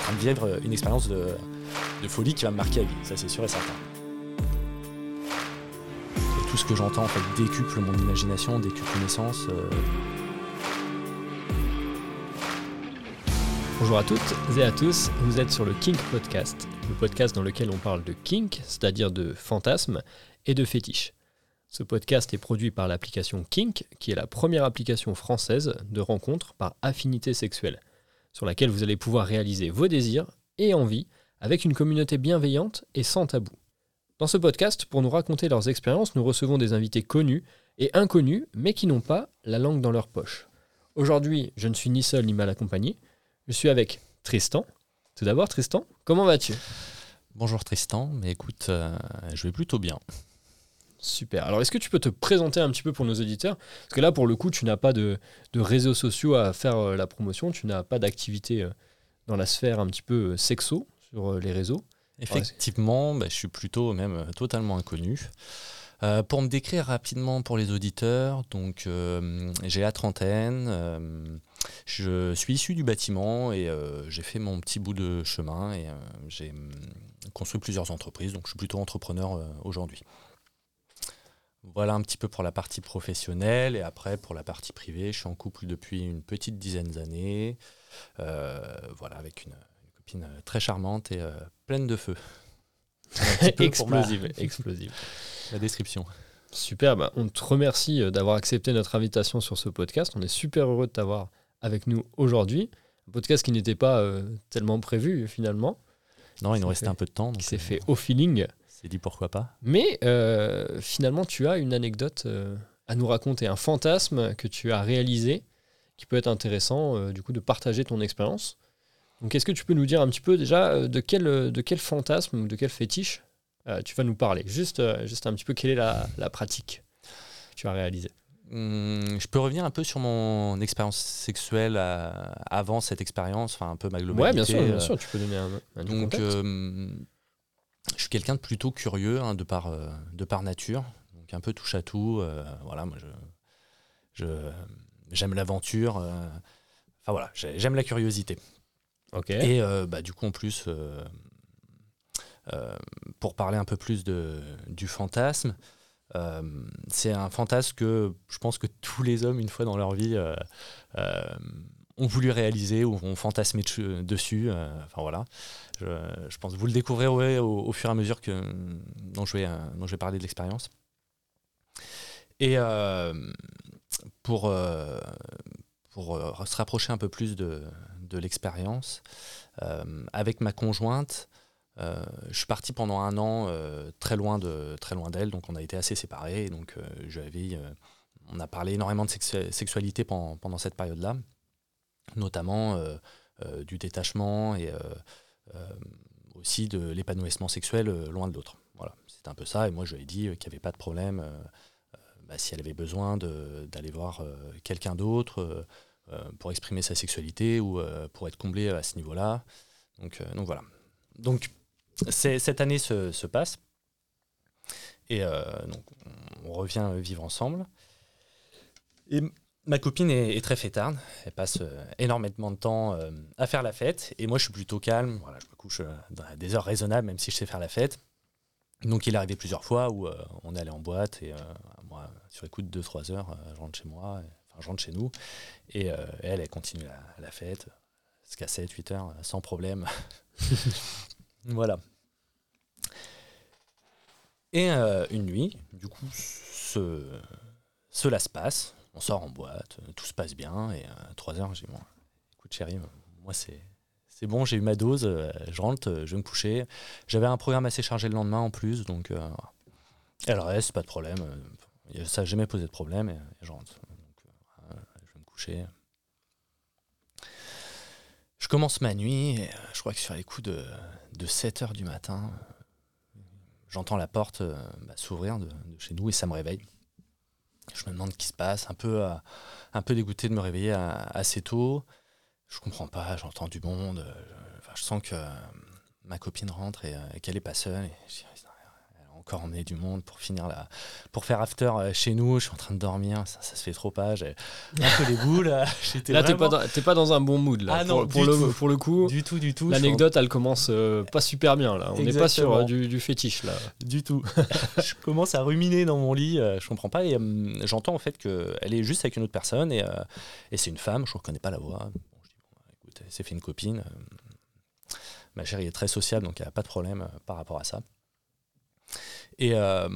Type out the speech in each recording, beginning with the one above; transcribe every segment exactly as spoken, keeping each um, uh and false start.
train de vivre une expérience de, de folie qui va me marquer à vie, ça c'est sûr et certain. Et tout ce que j'entends en fait décuple mon imagination, décuple mes sens. Euh... Bonjour à toutes et à tous, vous êtes sur le Kink Podcast, le podcast dans lequel on parle de kink, c'est-à-dire de fantasmes et de fétiches. Ce podcast est produit par l'application Kink, qui est la première application française de rencontres par affinité sexuelle, sur laquelle vous allez pouvoir réaliser vos désirs et envies avec une communauté bienveillante et sans tabou. Dans ce podcast, pour nous raconter leurs expériences, nous recevons des invités connus et inconnus, mais qui n'ont pas la langue dans leur poche. Aujourd'hui, je ne suis ni seul ni mal accompagné, je suis avec Tristan. Tout d'abord, Tristan, comment vas-tu ? Bonjour Tristan, mais écoute, euh, je vais plutôt bien. Super. Alors, est-ce que tu peux te présenter un petit peu pour nos auditeurs ? Parce que là, pour le coup, tu n'as pas de, de réseaux sociaux à faire euh, la promotion, tu n'as pas d'activité euh, dans la sphère un petit peu euh, sexo sur euh, les réseaux. Effectivement, bah, je suis plutôt même euh, totalement inconnu. Euh, pour me décrire rapidement pour les auditeurs, donc euh, j'ai la trentaine, euh, je suis issu du bâtiment et euh, j'ai fait mon petit bout de chemin et euh, j'ai euh, construit plusieurs entreprises, donc je suis plutôt entrepreneur euh, aujourd'hui. Voilà un petit peu pour la partie professionnelle et après pour la partie privée, je suis en couple depuis une petite dizaine d'années, euh, voilà, avec une, une copine très charmante et euh, pleine de feu. Explosive, ma... explosive. La description. Super, bah on te remercie d'avoir accepté notre invitation sur ce podcast. On est super heureux de t'avoir avec nous aujourd'hui. Un podcast qui n'était pas euh, tellement prévu finalement. Non, il nous restait fait, un peu de temps. Donc, qui s'est fait au feeling. C'est dit pourquoi pas. Mais euh, finalement, tu as une anecdote euh, à nous raconter, un fantasme que tu as réalisé qui peut être intéressant euh, du coup de partager ton expérience. Donc, est-ce que tu peux nous dire un petit peu déjà euh, de, quel, de quel fantasme ou de quel fétiche euh, tu vas nous parler ? Juste, euh, juste un petit peu, quelle est la, la pratique que tu as réalisée ? Hum, je peux revenir un peu sur mon expérience sexuelle à, avant cette expérience, enfin un peu ma globalité. Ouais, bien sûr, bien sûr, tu peux donner un, un donc, contexte. Euh, je suis quelqu'un de plutôt curieux, hein, de, par, euh, de par nature, donc un peu touche à tout. Euh, voilà, moi, je, je, j'aime l'aventure. Euh, enfin voilà, j'aime la curiosité. Okay. Et euh, bah, du coup, en plus, euh, euh, pour parler un peu plus de, du fantasme, euh, c'est un fantasme que je pense que tous les hommes, une fois dans leur vie, euh, euh, ont voulu réaliser ou ont fantasmé de, dessus. Euh, enfin voilà. Je, je pense que vous le découvrirez au, au fur et à mesure que, dont, je vais, euh, dont je vais parler de l'expérience. Et euh, pour, euh, pour euh, se rapprocher un peu plus de, de l'expérience, euh, avec ma conjointe, euh, je suis parti pendant un an euh, très loin de, très loin d'elle, donc on a été assez séparés. Et donc, euh, j'avais, euh, on a parlé énormément de sexu- sexualité pendant, pendant cette période-là, notamment euh, euh, du détachement et euh, Euh, aussi de l'épanouissement sexuel euh, loin de l'autre. Voilà, c'est un peu ça. Et moi, je lui ai dit euh, qu'il n'y avait pas de problème. Euh, euh, bah, si elle avait besoin de, d'aller voir euh, quelqu'un d'autre euh, euh, pour exprimer sa sexualité ou euh, pour être comblé à ce niveau-là. Donc, euh, donc voilà. Donc, c'est, cette année se, se passe. Et euh, donc, on revient vivre ensemble. Et ma copine est, est très fêtarde, elle passe euh, énormément de temps euh, à faire la fête, et moi je suis plutôt calme, voilà, je me couche euh, à des heures raisonnables même si je sais faire la fête. Donc il est arrivé plusieurs fois où euh, on est allé en boîte, et euh, moi sur les coups de deux trois heures, euh, je rentre chez moi, et, enfin je rentre chez nous, et euh, elle, elle continue la, la fête, jusqu'à sept huit heures, sans problème. Voilà. Et euh, une nuit, du coup, ce, cela se passe. On sort en boîte, tout se passe bien, et à trois heures, j'ai dit, bon, écoute chérie, moi c'est, c'est bon, j'ai eu ma dose, euh, je rentre, je vais me coucher. J'avais un programme assez chargé le lendemain en plus, donc euh, elle reste, pas de problème, euh, ça n'a jamais posé de problème, et, et je rentre. Donc, euh, je vais me coucher. Je commence ma nuit, et je crois que sur les coups de, de sept heures du matin, j'entends la porte euh, bah, s'ouvrir de, de chez nous, et ça me réveille. Je me demande ce qui se passe, un peu, euh, un peu dégoûté de me réveiller à, assez tôt. Je comprends pas, j'entends du monde. Euh, je, je sens que euh, ma copine rentre et, euh, et qu'elle est pas seule. Et je, elle est encore emmener du monde pour finir la, pour faire after euh, chez nous. Je suis en train de dormir, ça, ça se fait trop pas. J'ai un peu les boules. J'étais là, vraiment... t'es pas, dans, t'es pas dans un bon mood. Là. Ah non, pour, pour, du le, tout. pour le coup, du tout, du tout. l'anecdote, elle commence euh, pas super bien. Là. On n'est pas sur euh, du, du fétiche. Là. Du tout. Je commence à ruminer dans mon lit. Euh, je comprends pas. Et euh, j'entends en fait qu'elle est juste avec une autre personne. Et, euh, et c'est une femme. Je ne reconnais pas la voix. Bon, je dis, bon, écoute, elle s'est fait une copine. Ma chérie est très sociable, donc il n'y a pas de problème euh, par rapport à ça. Et euh,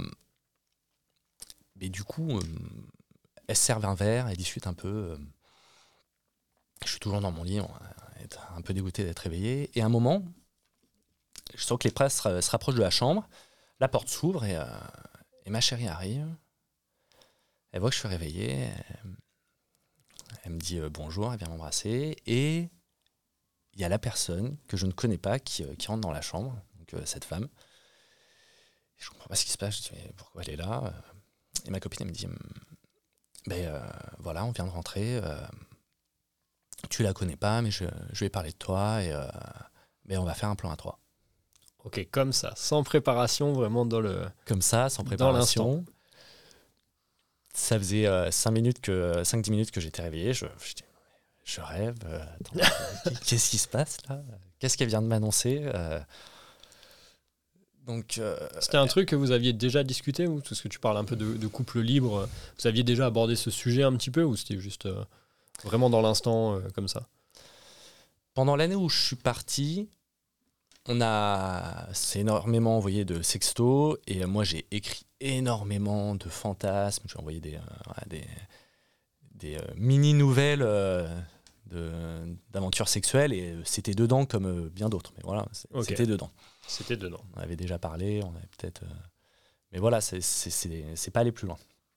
mais du coup, euh, elle se servent un verre, elle discute un peu. Euh, je suis toujours dans mon lit, on est un peu dégoûté d'être réveillé. Et à un moment, je sens que les presses se, se rapprochent de la chambre. La porte s'ouvre et, euh, et ma chérie arrive. Elle voit que je suis réveillé. Elle, elle me dit euh, bonjour, elle vient m'embrasser. Et il y a la personne que je ne connais pas qui, qui rentre dans la chambre, donc euh, cette femme. Je ne comprends pas ce qui se passe, je dis mais pourquoi elle est là. Et ma copine elle me dit ben euh, voilà, on vient de rentrer, euh, tu la connais pas, mais je, je vais parler de toi et euh, ben on va faire un plan à trois. Ok, comme ça, sans préparation, vraiment dans le... Comme ça, sans préparation. Ça faisait euh, cinq minutes que, cinq dix minutes que j'étais réveillé, je, je dis je rêve, euh, attends, qu'est-ce qui se passe là? Qu'est-ce qu'elle vient de m'annoncer? euh, donc, euh, C'était un truc que vous aviez déjà discuté, ou parce que tu parles un peu de, de couple libre, vous aviez déjà abordé ce sujet un petit peu, ou c'était juste euh, vraiment dans l'instant euh, comme ça? Pendant l'année où je suis parti, on a c'est énormément envoyé de sextos et moi j'ai écrit énormément de fantasmes. J'ai envoyé des, euh, des, des euh, mini-nouvelles euh, de, d'aventures sexuelles et c'était dedans comme euh, bien d'autres. Mais voilà, c'est, okay. c'était dedans. C'était dedans. On avait déjà parlé, on avait peut-être... Euh, mais voilà, c'est, c'est, c'est, c'est pas aller plus loin.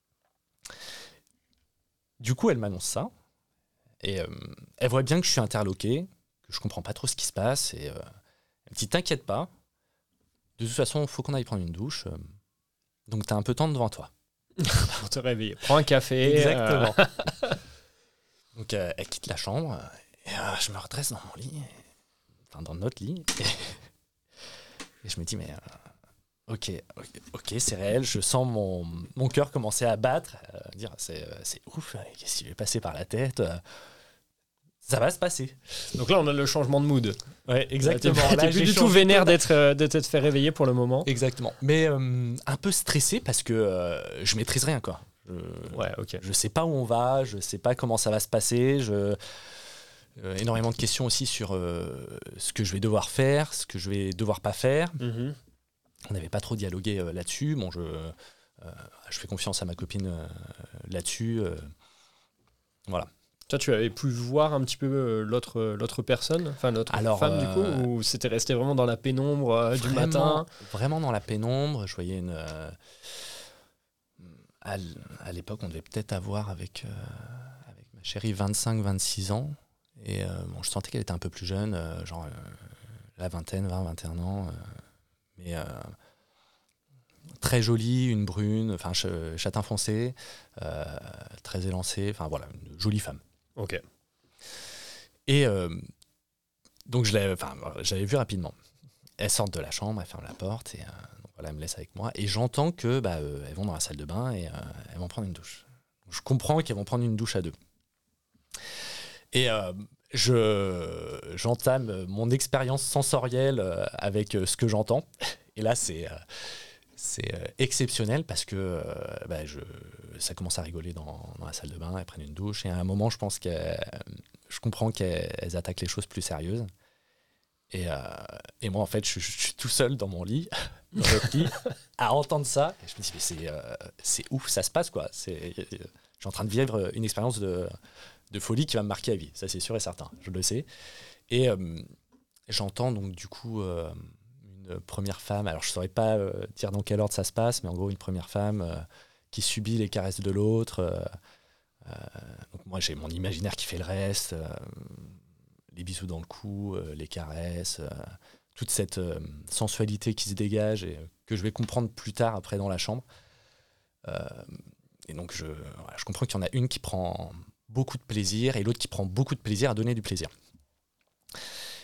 Du coup, elle m'annonce ça. Et euh, elle voit bien que je suis interloqué, que je comprends pas trop ce qui se passe. Et euh, elle me dit, t'inquiète pas. De toute façon, il faut qu'on aille prendre une douche. Donc, t'as un peu de temps devant toi. Pour te réveiller. Prends un café. Exactement. Euh... Donc, euh, elle quitte la chambre. Et euh, je me redresse dans mon lit. Et... Enfin, dans notre lit. Et, et je me dis, mais... Euh... Ok, ok, ok, c'est réel. Je sens mon, mon cœur commencer à battre. Euh, dire, c'est, c'est ouf. Qu'est-ce qui lui est passé par la tête? euh... Ça va se passer. Donc là, on a le changement de mood. Ouais, exactement. Là, t'es, là, t'es plus du tout vénère d'être, euh, de t'être fait réveiller pour le moment. Exactement. Mais euh, un peu stressé parce que euh, je maîtrise rien, quoi. Je, ouais, ok. Je sais pas où on va, je sais pas comment ça va se passer. Je, euh, énormément de questions aussi sur euh, ce que je vais devoir faire, ce que je vais devoir pas faire. Mm-hmm. On n'avait pas trop dialogué euh, là-dessus. Bon, je, euh, je fais confiance à ma copine euh, là-dessus. Euh, voilà. Toi, tu avais pu voir un petit peu l'autre, l'autre personne, enfin l'autre Alors, femme euh, du coup, ou c'était resté vraiment dans la pénombre euh, du vraiment, matin? Vraiment dans la pénombre. Je voyais une... Euh, à, à l'époque, on devait peut-être avoir avec, euh, avec ma chérie vingt-cinq vingt-six ans. Et euh, bon, je sentais qu'elle était un peu plus jeune, euh, genre euh, la vingtaine, vingt vingt et un ans. Euh, mais... Euh, très jolie, une brune, enfin ch- châtain foncé, euh, très élancée, enfin voilà, une jolie femme. Ok. Et euh, donc je l'avais, enfin, j'avais vu rapidement. Elle sort de la chambre, elle ferme la porte et euh, donc voilà, elle me laisse avec moi. Et j'entends que bah, euh, elles vont dans la salle de bain et euh, elles vont prendre une douche. Je comprends qu'elles vont prendre une douche à deux. Et euh, je, j'entame mon expérience sensorielle euh, avec euh, ce que j'entends. Et là, c'est euh, C'est euh, exceptionnel parce que euh, bah, je, ça commence à rigoler dans, dans la salle de bain, elles prennent une douche et à un moment je pense que je comprends qu'elles attaquent les choses plus sérieuses et, euh, et moi en fait je, je suis tout seul dans mon lit, dans notre lit à entendre ça et je me dis mais c'est, euh, c'est ouf, ça se passe quoi, c'est, je suis en train de vivre une expérience de, de folie qui va me marquer à vie, ça c'est sûr et certain, je le sais. Et euh, j'entends donc du coup euh, une première femme, alors je ne saurais pas euh, dire dans quel ordre ça se passe, mais en gros une première femme euh, qui subit les caresses de l'autre. Euh, euh, donc moi j'ai mon imaginaire qui fait le reste, euh, les bisous dans le cou, euh, les caresses, euh, toute cette euh, sensualité qui se dégage et euh, que je vais comprendre plus tard après dans la chambre. Euh, et donc je, voilà, je comprends qu'il y en a une qui prend beaucoup de plaisir et l'autre qui prend beaucoup de plaisir à donner du plaisir.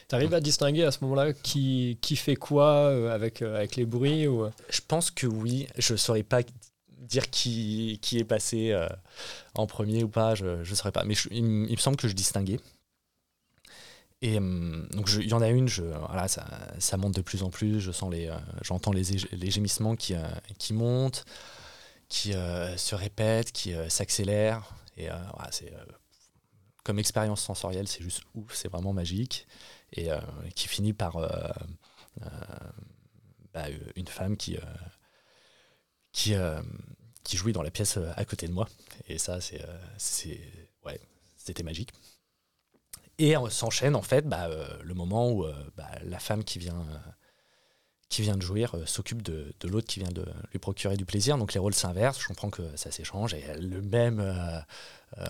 T'arrives à distinguer à ce moment-là qui, qui fait quoi euh, avec, euh, avec les bruits ou... Je pense que oui. Je ne saurais pas dire qui, qui est passé euh, en premier ou pas. Je ne saurais pas. Mais je, il, il me semble que je distinguais. Et euh, donc il y en a une, je, voilà, ça, ça monte de plus en plus. Je sens les, euh, j'entends les, les gémissements qui, euh, qui montent, qui euh, se répètent, qui euh, s'accélèrent. Et euh, voilà, c'est... Euh, comme expérience sensorielle, c'est juste ouf, c'est vraiment magique. Et euh, qui finit par euh, euh, bah, une femme qui, euh, qui, euh, qui jouit dans la pièce à côté de moi. Et ça, c'est, euh, c'est, ouais, c'était magique. Et euh, s'enchaîne en fait bah, euh, le moment où euh, bah, la femme qui vient, euh, qui vient de jouir euh, s'occupe de, de l'autre qui vient de lui procurer du plaisir. Donc les rôles s'inversent, je comprends que ça s'échange. Et le même... Euh, euh,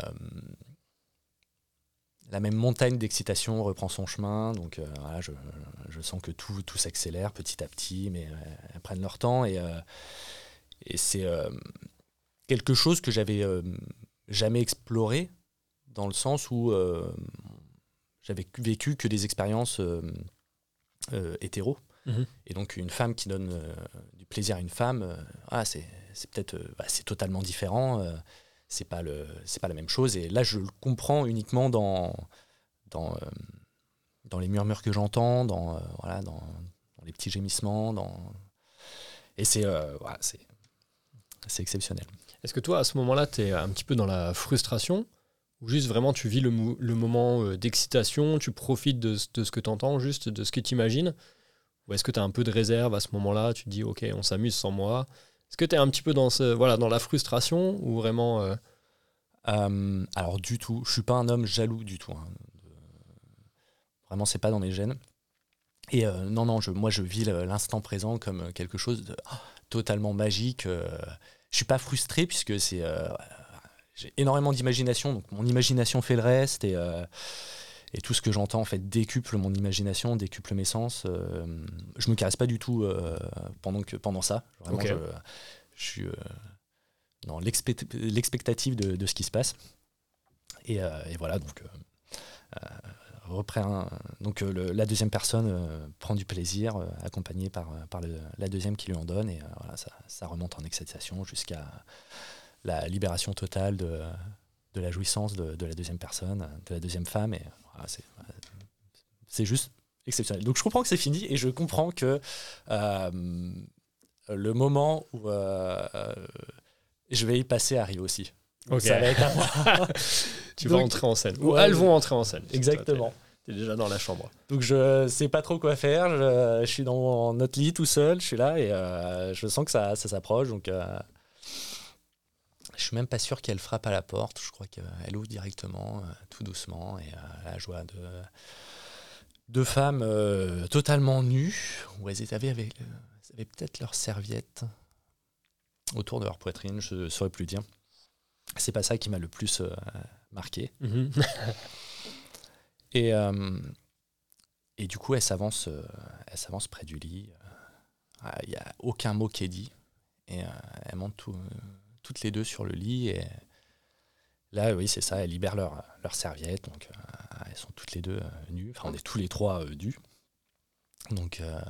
La même montagne d'excitation reprend son chemin, donc euh, voilà, je, je sens que tout, tout s'accélère petit à petit, mais euh, elles prennent leur temps et, euh, et c'est euh, quelque chose que j'avais euh, jamais exploré dans le sens où euh, j'avais vécu que des expériences euh, euh, hétéros. Mmh. Et donc une femme qui donne euh, du plaisir à une femme, euh, ah, c'est, c'est peut-être euh, bah, c'est totalement différent. Euh, c'est pas le c'est pas la même chose et là je le comprends uniquement dans dans euh, dans les murmures que j'entends, dans euh, voilà dans, dans les petits gémissements, dans et c'est euh, voilà, c'est c'est exceptionnel. Est-ce que toi à ce moment-là tu es un petit peu dans la frustration ou juste vraiment tu vis le, mo- le moment euh, d'excitation, tu profites de, de ce que tu entends, juste de ce que tu imagines, ou est-ce que tu as un peu de réserve à ce moment-là, tu te dis OK, on s'amuse sans moi? Est-ce que tu es un petit peu dans, ce, voilà, dans la frustration ou vraiment... Euh... Euh, alors du tout, je suis pas un homme jaloux du tout. Hein. Vraiment, c'est pas dans mes gènes. Et euh, non, non, je, moi je vis l'instant présent comme quelque chose de oh, totalement magique. Euh, je suis pas frustré puisque c'est, euh, j'ai énormément d'imagination, donc mon imagination fait le reste et, euh, et tout ce que j'entends en fait décuple mon imagination, décuple mes sens. Euh, je me caresse pas du tout euh, pendant, que, pendant ça. Vraiment, okay. je, je suis... Euh, dans l'expect- l'expectative de, de ce qui se passe. Et, euh, et voilà, donc, euh, reprend, donc euh, le, la deuxième personne euh, prend du plaisir, euh, accompagnée par, par le, la deuxième qui lui en donne, et euh, voilà, ça, ça remonte en excitation jusqu'à la libération totale de, de la jouissance de, de la deuxième personne, de la deuxième femme, et voilà, c'est, c'est juste exceptionnel. Donc je comprends que c'est fini, et je comprends que euh, le moment où... Euh, je vais y passer arrive aussi. Okay. Ça va être à moi. Tu Donc, vas entrer en scène. Ou ouais, elles vont entrer en scène. Exactement. Tu es déjà dans la chambre. Donc je sais pas trop quoi faire. Je, je suis dans notre lit tout seul. Je suis là et euh, je sens que ça, ça s'approche. Donc euh, je suis même pas sûr qu'elle frappe à la porte. Je crois qu'elle ouvre directement, euh, tout doucement. Et euh, la joie de deux femmes euh, totalement nues, où elles étaient avec, avec, elles avaient peut-être leurs serviettes autour de leur poitrine, je ne saurais plus dire. C'est pas ça qui m'a le plus euh, marqué. Mm-hmm. et, euh, et du coup, elle s'avance, euh, elle s'avance près du lit. Il n'y a aucun mot qui est dit. Et euh, elles montent tout, euh, toutes les deux sur le lit. Et là, oui, c'est ça, elles libèrent leur, leur serviette. Donc, euh, elles sont toutes les deux euh, nues. Enfin, on est tous les trois euh, nus. Donc... Euh,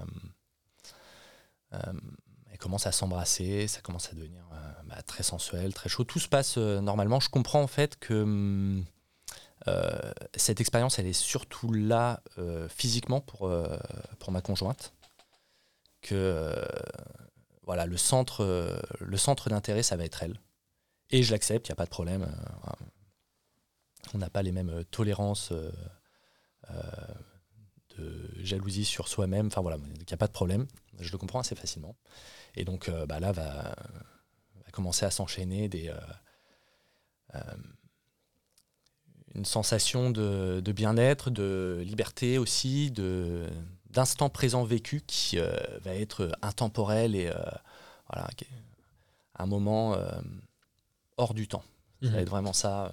euh, commence à s'embrasser, ça commence à devenir euh, bah, très sensuel, très chaud. Tout se passe euh, normalement. Je comprends en fait que euh, cette expérience, elle est surtout là euh, physiquement pour, euh, pour ma conjointe. Que euh, voilà, le centre, euh, le centre d'intérêt, ça va être elle. Et je l'accepte, il n'y a pas de problème. Euh, on n'a pas les mêmes tolérances euh, euh, de jalousie sur soi-même. Enfin voilà, il n'y a pas de problème. Je le comprends assez facilement. Et donc euh, bah là va, va commencer à s'enchaîner des, euh, euh, une sensation de, de bien-être, de liberté aussi, de, d'instant présent vécu qui euh, va être intemporel et euh, voilà, un moment euh, hors du temps. Ça mmh. va être vraiment ça.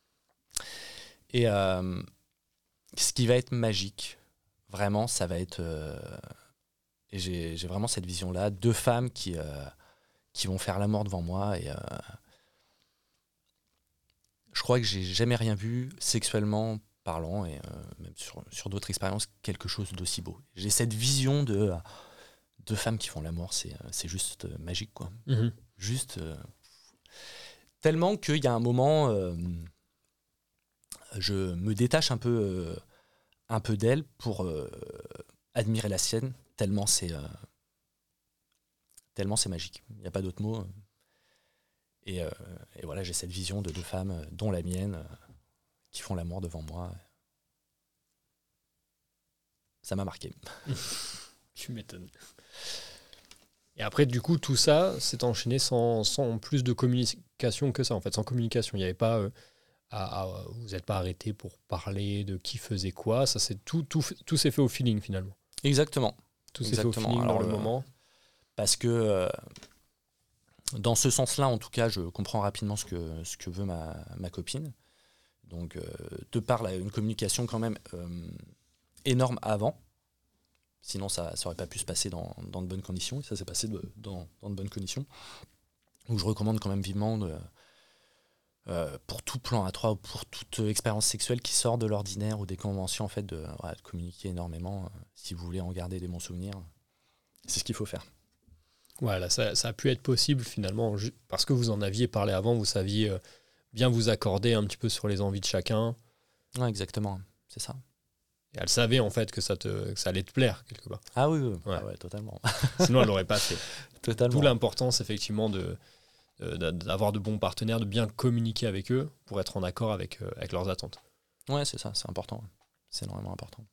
Et euh, ce qui va être magique, vraiment, ça va être... Euh, Et j'ai, j'ai vraiment cette vision-là, deux femmes qui, euh, qui vont faire l'amour devant moi. Et euh, je crois que j'ai jamais rien vu sexuellement parlant, et euh, même sur, sur d'autres expériences, quelque chose d'aussi beau. J'ai cette vision de deux femmes qui font l'amour, c'est, c'est juste euh, magique, quoi. Mmh. Juste euh, tellement qu'il y a un moment, euh, je me détache un peu, euh, un peu d'elle pour euh, admirer la sienne, tellement c'est, euh, tellement c'est magique. Il n'y a pas d'autre mot. Et, euh, et voilà, j'ai cette vision de deux femmes, dont la mienne, euh, qui font l'amour devant moi. Ça m'a marqué. Tu m'étonnes. Et après, du coup, tout ça s'est enchaîné sans, sans plus de communication que ça. En fait, sans communication, il n'y avait pas... Euh, à, à, vous n'êtes pas arrêté pour parler de qui faisait quoi. Ça, c'est tout, tout, tout s'est fait au feeling, finalement. Exactement. Tout s'est Exactement. fait au feeling Alors, dans le euh, moment. Parce que, euh, dans ce sens-là, en tout cas, je comprends rapidement ce que, ce que veut ma, ma copine. Donc, euh, de par la, une communication quand même euh, énorme avant. Sinon, ça n'aurait pas pu se passer dans, dans de bonnes conditions. Et ça s'est passé de, dans, dans de bonnes conditions. Donc, je recommande quand même vivement, de, euh, pour tout plan à trois, ou pour toute expérience sexuelle qui sort de l'ordinaire ou des conventions, en fait, de, ouais, de communiquer énormément. Euh, si vous voulez en garder des bons souvenirs, c'est ce qu'il faut faire. Voilà, ça, ça a pu être possible finalement, ju- parce que vous en aviez parlé avant, vous saviez euh, bien vous accorder un petit peu sur les envies de chacun. Ouais, exactement, c'est ça. Et elle savait en fait que ça, te, que ça allait te plaire quelque part. Ah oui, oui. Ouais. Ah ouais, totalement. Sinon, elle l'aurait pas fait. Totalement. D'où l'importance effectivement de, de- d'avoir de bons partenaires, de bien communiquer avec eux pour être en accord avec, euh, avec leurs attentes. Ouais, c'est ça, c'est important. C'est énormément important.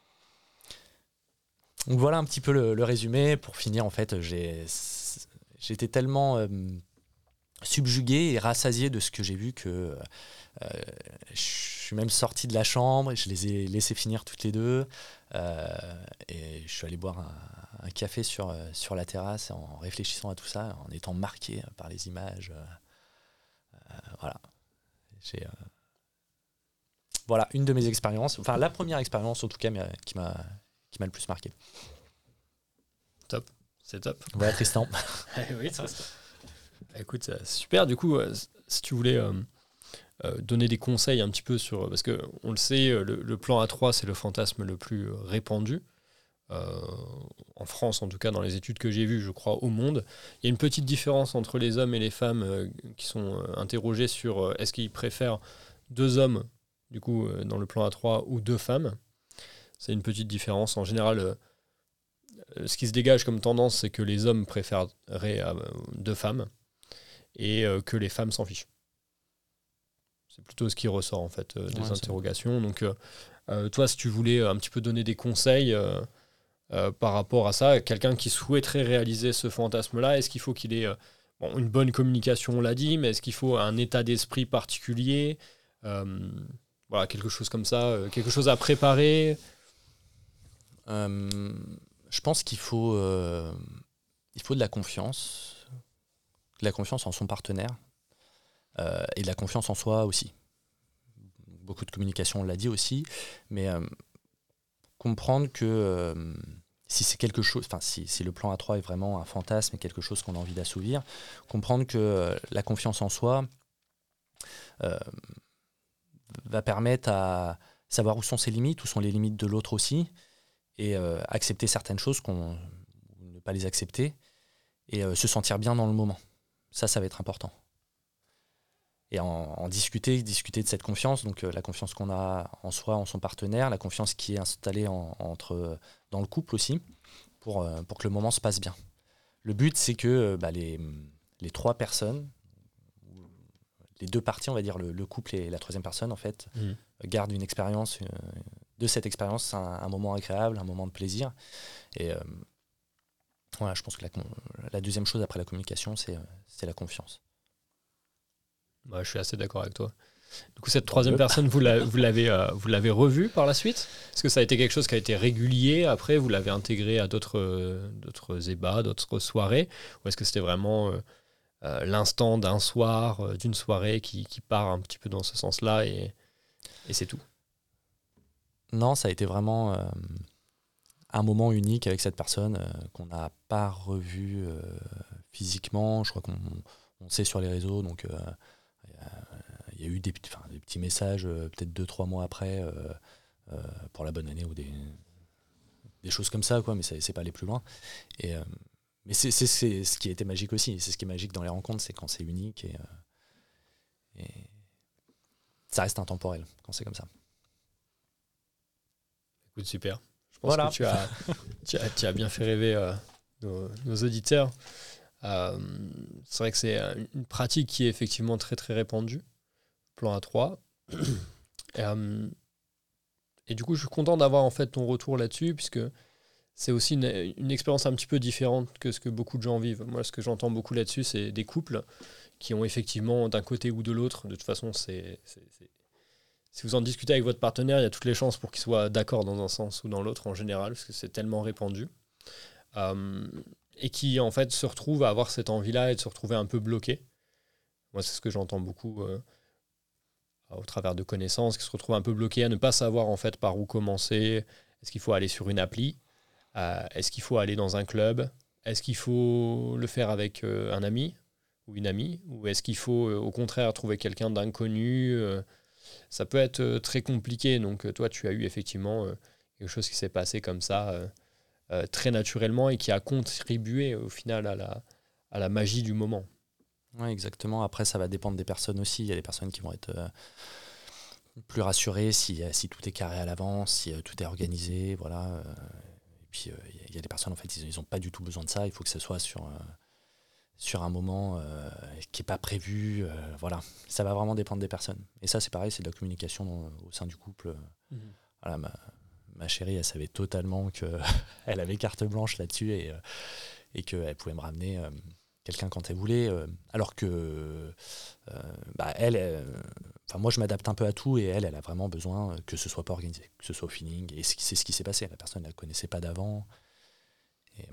Donc voilà un petit peu le, le résumé. Pour finir, en fait, j'ai, j'étais tellement euh, subjugué et rassasié de ce que j'ai vu que euh, je suis même sorti de la chambre, je les ai laissés finir toutes les deux, euh, et je suis allé boire un, un café sur, sur la terrasse en réfléchissant à tout ça, en étant marqué par les images. Euh, voilà. J'ai, euh, voilà une de mes expériences, enfin la première expérience en tout cas qui m'a, qui m'a le plus marqué. Top, c'est top. Voilà Tristan. Oui, ça. Écoute, c'est super. Du coup, euh, si tu voulais euh, euh, donner des conseils un petit peu sur... Parce qu'on le sait, le, le plan A trois, c'est le fantasme le plus répandu. Euh, en France, en tout cas, dans les études que j'ai vues, je crois, au monde. Il y a une petite différence entre les hommes et les femmes euh, qui sont euh, interrogés sur euh, est-ce qu'ils préfèrent deux hommes, du coup, euh, dans le plan A trois, ou deux femmes. C'est une petite différence. En général, euh, ce qui se dégage comme tendance, c'est que les hommes préféreraient euh, deux femmes et euh, que les femmes s'en fichent. C'est plutôt ce qui ressort, en fait, euh, des Ouais, interrogations. Donc, euh, euh, toi, si tu voulais un petit peu donner des conseils... Euh, Euh, par rapport à ça, quelqu'un qui souhaiterait réaliser ce fantasme-là, est-ce qu'il faut qu'il ait euh, bon, une bonne communication, on l'a dit, mais est-ce qu'il faut un état d'esprit particulier, euh, voilà, quelque chose comme ça, euh, quelque chose à préparer? euh, Je pense qu'il faut, euh, il faut de la confiance, de la confiance en son partenaire, euh, et de la confiance en soi aussi. Beaucoup de communication, on l'a dit aussi, mais euh, comprendre que euh, si c'est quelque chose, enfin si, si le plan A trois est vraiment un fantasme et quelque chose qu'on a envie d'assouvir, comprendre que euh, la confiance en soi euh, va permettre à savoir où sont ses limites, où sont les limites de l'autre aussi, et euh, accepter certaines choses, qu'on, ne pas les accepter, et euh, se sentir bien dans le moment. Ça, ça va être important. Et en, en discuter, discuter de cette confiance, donc euh, la confiance qu'on a en soi, en son partenaire, la confiance qui est installée en, entre, dans le couple aussi, pour, euh, pour que le moment se passe bien. Le but, c'est que euh, bah, les, les trois personnes, les deux parties, on va dire le, le couple et la troisième personne, en fait, Mmh. gardent une expérience, euh, de cette expérience, un, un moment agréable, un moment de plaisir. Et euh, voilà, je pense que la, la deuxième chose après la communication, c'est, c'est la confiance. Ouais, je suis assez d'accord avec toi. Du coup, cette troisième personne, vous, la, vous, l'avez, euh, vous l'avez revue par la suite? Est-ce que ça a été quelque chose qui a été régulier? Après, vous l'avez intégré à d'autres, euh, d'autres ébats, d'autres soirées? Ou est-ce que c'était vraiment euh, euh, l'instant d'un soir, euh, d'une soirée qui, qui part un petit peu dans ce sens-là et, et c'est tout? Non, ça a été vraiment euh, un moment unique avec cette personne euh, qu'on n'a pas revu euh, physiquement. Je crois qu'on on sait sur les réseaux, donc euh, il y a eu des, enfin, des petits messages, euh, peut-être deux, trois mois après, euh, euh, pour la bonne année ou des, des choses comme ça, quoi, mais c'est, c'est pas aller plus loin. Et, euh, mais c'est, c'est, c'est ce qui a été magique aussi. C'est ce qui est magique dans les rencontres, c'est quand c'est unique et, euh, et ça reste intemporel quand c'est comme ça. Écoute, super. Je pense Voilà. que tu as, tu, as, tu as bien fait rêver euh, nos, nos auditeurs. Euh, c'est vrai que c'est une pratique qui est effectivement très très répandue, plan A trois. et, euh, et du coup, je suis content d'avoir en fait ton retour là-dessus, puisque c'est aussi une, une expérience un petit peu différente que ce que beaucoup de gens vivent. Moi, ce que j'entends beaucoup là-dessus, c'est des couples qui ont effectivement d'un côté ou de l'autre, de toute façon, c'est, c'est, c'est... si vous en discutez avec votre partenaire, il y a toutes les chances pour qu'il soit d'accord dans un sens ou dans l'autre en général, parce que c'est tellement répandu. Euh, et qui en fait se retrouvent à avoir cette envie-là et de se retrouver un peu bloqué. Moi, c'est ce que j'entends beaucoup euh, au travers de connaissances, qui se retrouvent un peu bloqués à ne pas savoir en fait par où commencer. Est-ce qu'il faut aller sur une appli ? euh, Est-ce qu'il faut aller dans un club ? Est-ce qu'il faut le faire avec euh, un ami ou une amie ? Ou est-ce qu'il faut euh, au contraire trouver quelqu'un d'inconnu ? euh, Ça peut être euh, très compliqué. Donc euh, toi, tu as eu effectivement euh, quelque chose qui s'est passé comme ça euh, Euh, très naturellement et qui a contribué au final à la, à la magie du moment. Ouais, exactement. Après, ça va dépendre des personnes aussi. Il y a des personnes qui vont être euh, plus rassurées si, si tout est carré à l'avance, si euh, tout est organisé. Voilà. Euh, et puis, il euh, y, y a des personnes, en fait, ils n'ont pas du tout besoin de ça. Il faut que ce soit sur, euh, sur un moment euh, qui n'est pas prévu. Euh, voilà. Ça va vraiment dépendre des personnes. Et ça, c'est pareil, c'est de la communication dans, au sein du couple. Mmh. Voilà, ma, ma chérie, elle savait totalement qu'elle avait carte blanche là-dessus et, euh, et qu'elle pouvait me ramener euh, quelqu'un quand elle voulait. Euh, alors que euh, bah, elle, elle enfin, moi, je m'adapte un peu à tout et elle, elle a vraiment besoin que ce soit pas organisé, que ce soit au feeling. Et c'est ce qui s'est passé. La personne ne la connaissait pas d'avant. Et,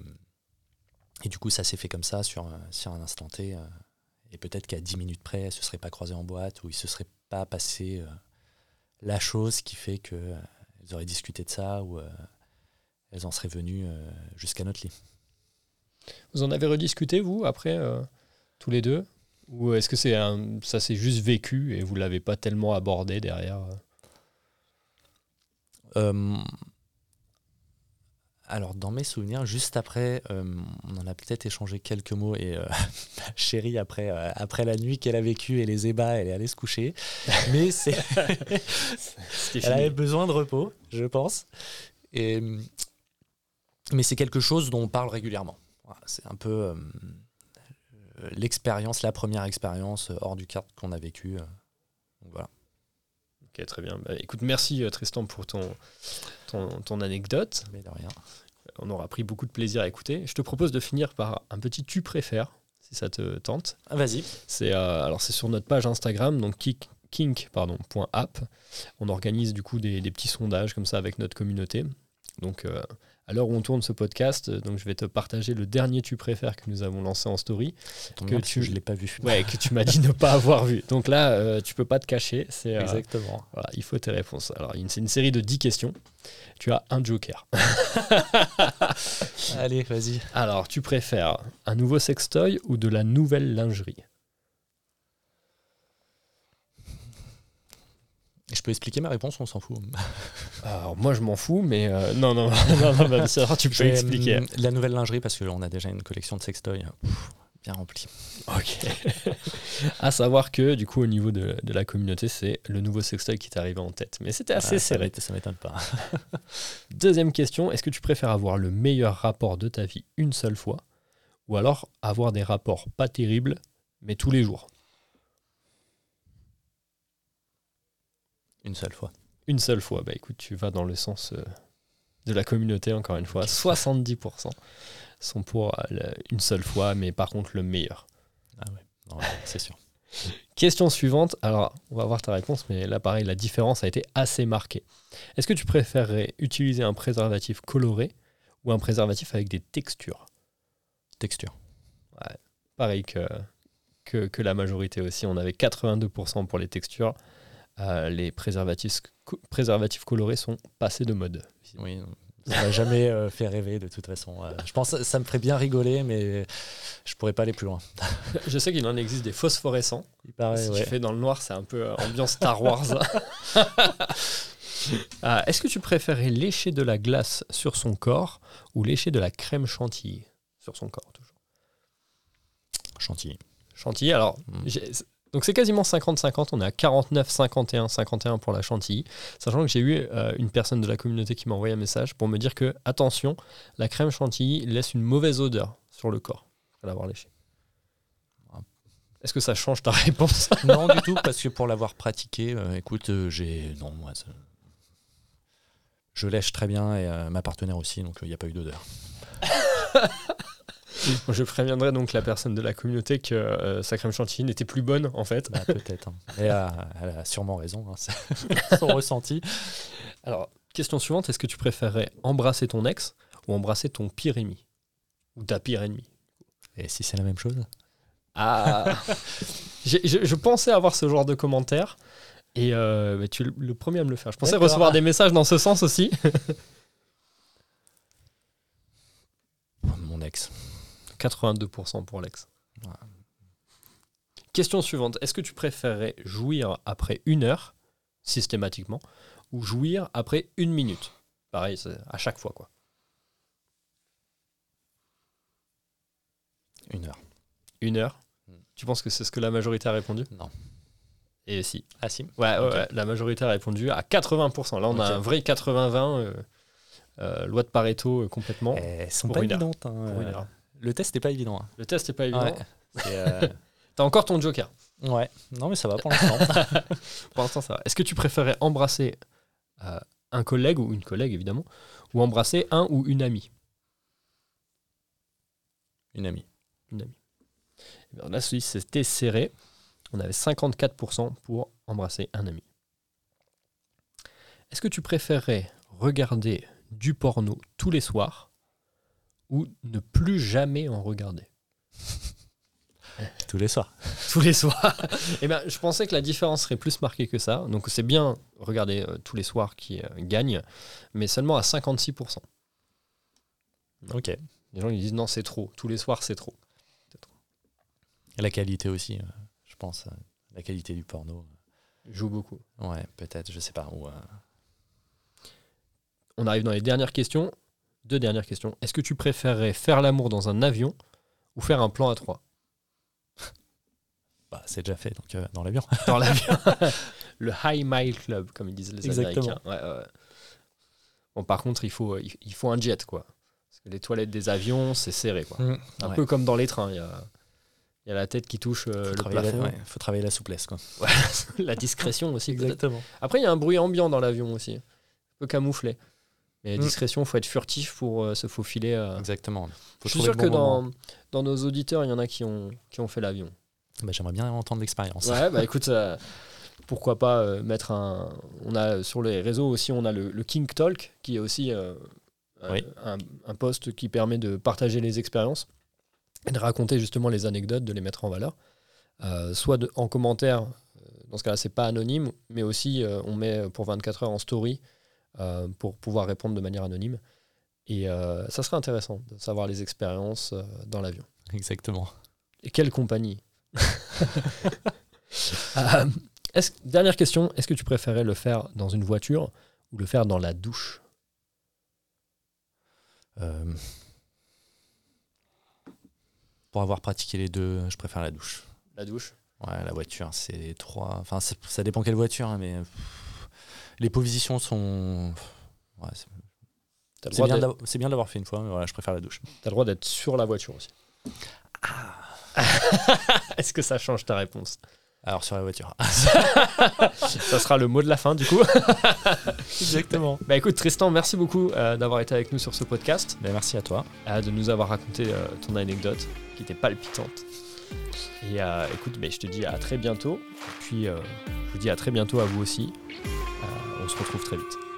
et du coup, ça s'est fait comme ça sur, sur un instant T. Euh, et peut-être qu'à dix minutes près, elle ne se serait pas croisée en boîte ou il ne se serait pas passé euh, la chose qui fait que euh, elles auraient discuté de ça ou euh, elles en seraient venues euh, jusqu'à notre lit. Vous en avez rediscuté, vous, après, euh, tous les deux ? Ou est-ce que c'est un, ça s'est juste vécu et vous ne l'avez pas tellement abordé derrière ? euh, Alors, dans mes souvenirs, juste après, euh, on en a peut-être échangé quelques mots et euh, ma chérie, après, euh, après la nuit qu'elle a vécue et les ébats, elle est allée se coucher. Mais c'est... elle avait besoin de repos, je pense. Et... Mais c'est quelque chose dont on parle régulièrement. Voilà, c'est un peu euh, l'expérience, la première expérience hors du cadre qu'on a vécue. Euh, donc voilà. Ok, très bien. Bah, écoute, merci Tristan pour ton, ton, ton anecdote. Mais de rien. On aura pris beaucoup de plaisir à écouter. Je te propose de finir par un petit tu préfères, si ça te tente. Ah, vas-y. C'est, euh, alors c'est sur notre page Instagram, donc kink, kink pardon, point app. On organise du coup des, des petits sondages comme ça avec notre communauté. Donc euh, à l'heure où on tourne ce podcast, donc je vais te partager le dernier tu préfères que nous avons lancé en story. Que bien, tu... je ne l'ai pas vu. Ouais, que tu m'as dit ne pas avoir vu. Donc là, euh, tu ne peux pas te cacher. C'est, euh, exactement. Voilà, il faut tes réponses. Alors, c'est une série de dix questions. Tu as un joker. Allez, vas-y. Alors, tu préfères un nouveau sextoy ou de la nouvelle lingerie ? Je peux expliquer ma réponse, on s'en fout. Alors, moi, je m'en fous, mais euh, non, non, non, non, non ça, tu peux J'ai, expliquer. Euh, la nouvelle lingerie, parce qu'on a déjà une collection de sextoys bien remplie. Ok. À savoir que, du coup, au niveau de, de la communauté, c'est le nouveau sextoy qui t'est arrivé en tête. Mais c'était assez ah, serré. Ça ne m'étonne pas. Deuxième question, est-ce que tu préfères avoir le meilleur rapport de ta vie une seule fois ou alors avoir des rapports pas terribles, mais tous les jours ? Une seule fois. Une seule fois. Bah écoute, tu vas dans le sens euh, de la communauté, encore une fois. soixante-dix pour cent sont pour euh, une seule fois, mais par contre le meilleur. Ah ouais, non, ouais c'est sûr. Question suivante. Alors, on va voir ta réponse, mais là, pareil, la différence a été assez marquée. Est-ce que tu préférerais utiliser un préservatif coloré ou un préservatif avec des textures ? Texture. Ouais, pareil que, que, que la majorité aussi. On avait quatre-vingt-deux pour cent pour les textures. Euh, les préservatifs, co- préservatifs colorés sont passés de mode. Oui, Ça m'a jamais euh, fait rêver de toute façon. Euh, je pense que ça me ferait bien rigoler, mais je pourrais pas aller plus loin. Je sais qu'il en existe des phosphorescents. Il paraît, si ouais. tu fais dans le noir, c'est un peu euh, ambiance Star Wars. Ah, est-ce que tu préférais lécher de la glace sur son corps ou lécher de la crème chantilly sur son corps toujours? Chantilly. Chantilly, alors, Mm. j'ai- donc c'est quasiment cinquante cinquante, on est à quarante-neuf cinquante et un, cinquante et un pour la chantilly, sachant que j'ai eu euh, une personne de la communauté qui m'a envoyé un message pour me dire que, attention, la crème chantilly laisse une mauvaise odeur sur le corps après l'avoir léché. Est-ce que ça change ta réponse? Non, du tout, parce que pour l'avoir pratiqué, euh, écoute, euh, j'ai. Non, moi, ça- je lèche très bien et euh, ma partenaire aussi, donc il n'y a pas eu d'odeur. Je préviendrai donc la personne de la communauté que euh, sa crème chantilly n'était plus bonne en fait. Bah, peut-être. Hein. Et, euh, elle a sûrement raison, hein, c'est son ressenti. Alors, question suivante, est-ce que tu préférerais embrasser ton ex ou embrasser ton pire ennemi? Ou ta pire ennemie? Et si c'est la même chose? Ah J'ai- je, je pensais avoir ce genre de commentaires et euh, bah, tu es le, le premier à me le faire. Je pensais D'accord. recevoir des messages dans ce sens aussi. Mon ex. quatre-vingt-deux pour cent pour l'ex. Ouais. Question suivante, est-ce que tu préférerais jouir après une heure, systématiquement, ou jouir après une minute? Pareil, c'est à chaque fois, quoi. Une heure. Une heure. Mm. Tu penses que c'est ce que la majorité a répondu? Non. Et si. Ah si. Ouais, ouais, Ok. ouais, la majorité a répondu à quatre-vingts pour cent. Là, on a Ok. un vrai quatre-vingts vingt, euh, euh, loi de Pareto euh, complètement. Elles sont Pour pas une heure. évidentes. hein, Pour une euh, heure. Le test n'est pas évident. hein. Le test n'est pas évident. Ouais. C'est, euh, T'as encore ton joker. ouais. Non, mais ça va pour l'instant. Pour l'instant, ça va. Est-ce que tu préférais embrasser euh, un collègue ou une collègue, évidemment, ou embrasser un ou une amie? Une amie. Une amie. Eh bien, là, celui c'était serré. On avait cinquante-quatre pour cent pour embrasser un ami. Est-ce que tu préférerais regarder du porno tous les soirs ou ne plus jamais en regarder? Tous les soirs. Tous les soirs. Eh ben, je pensais que la différence serait plus marquée que ça. Donc c'est bien regarder euh, tous les soirs qui euh, gagne, mais seulement à cinquante-six pour cent. Ok. Et Les gens ils disent non, c'est trop. Tous les soirs, c'est trop. la qualité aussi, euh, je pense. euh, La qualité du porno. Ils jouent beaucoup. Ouais, peut-être, je sais pas. Ou, euh, On arrive dans les dernières questions. Deux dernières questions. Est-ce que tu préférerais faire l'amour dans un avion ou faire un plan à trois? bah, c'est déjà fait, donc euh, dans l'avion. Dans l'avion. Le High Mile Club, comme ils disent les Exactement. Américains. Ouais, ouais. Bon, par contre, il faut, il il faut un jet, quoi. Parce que les toilettes des avions, c'est serré, quoi. Mm. Un Ouais. peu comme dans les trains. Il y a, il y a la tête qui touche euh, faut, le travailler plafond. la, ouais, faut travailler la souplesse. Quoi. La discrétion aussi, peut-être. Exactement. Après, il y a un bruit ambiant dans l'avion aussi. Un peu camouflé. Mais Mm. discrétion, il faut être furtif pour euh, se faufiler. euh. Exactement. Faut Je suis trouver sûr le que bon moment. dans, dans nos auditeurs, il y en a qui ont, qui ont fait l'avion. Bah, j'aimerais bien entendre l'expérience. Ouais, bah écoute, euh, pourquoi pas euh, mettre un. On a sur les réseaux aussi, on a le, le King Talk qui est aussi euh, Oui. un, un post qui permet de partager les expériences et de raconter justement les anecdotes, de les mettre en valeur. Euh, soit de- en commentaire, euh, dans ce cas-là, c'est pas anonyme, mais aussi euh, on met pour vingt-quatre heures en story euh, pour pouvoir répondre de manière anonyme. Et euh, ça serait intéressant de savoir les expériences euh, dans l'avion. Exactement. Et quelle compagnie. Euh, est-ce- Dernière question, est-ce que tu préférais le faire dans une voiture ou le faire dans la douche? Euh, Pour avoir pratiqué les deux, je préfère la douche. La douche. Ouais, la voiture, c'est trois. Enfin, c'est- ça dépend quelle voiture, hein, mais pff, les positions sont. Ouais, c'est T'as le c'est droit bien, d'être- d'avoir- c'est bien de l'avoir fait une fois, mais voilà, je préfère la douche. t'as le droit d'être sur la voiture aussi. Est-ce que ça change ta réponse? Alors sur la voiture. Ça sera le mot de la fin du coup. Exactement. Bah écoute Tristan, merci beaucoup euh, d'avoir été avec nous sur ce podcast, Ben, merci à toi. euh, de nous avoir raconté euh, ton anecdote qui était palpitante. Et euh, écoute, bah, je te dis à très bientôt. Puis euh, je vous dis à très bientôt à vous aussi. Euh, on se retrouve très vite.